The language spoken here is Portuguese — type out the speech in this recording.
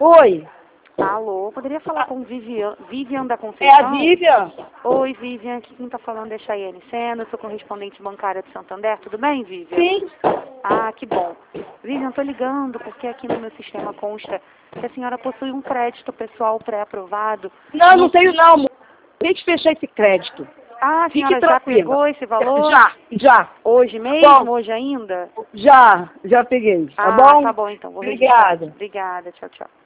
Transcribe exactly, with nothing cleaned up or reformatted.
Oi. Alô, poderia falar com Vivian, Vivian da É Conceição? a Vivian? Oi, Vivian, aqui quem está falando é Chayane Sena, sou correspondente bancária de Santander, tudo bem, Vivian? Sim. Ah, que bom. Vivian, estou ligando porque aqui no meu sistema consta que a senhora possui um crédito pessoal pré-aprovado. Não, não tenho não, amor. Tem que fechar esse crédito. Ah, a Fique senhora já tranquila. pegou esse valor? Já, já. Hoje mesmo? Bom. Hoje ainda? Já, já peguei. Tá Ah, bom? tá bom então, vou Obrigada. registrar. Obrigada, tchau, tchau.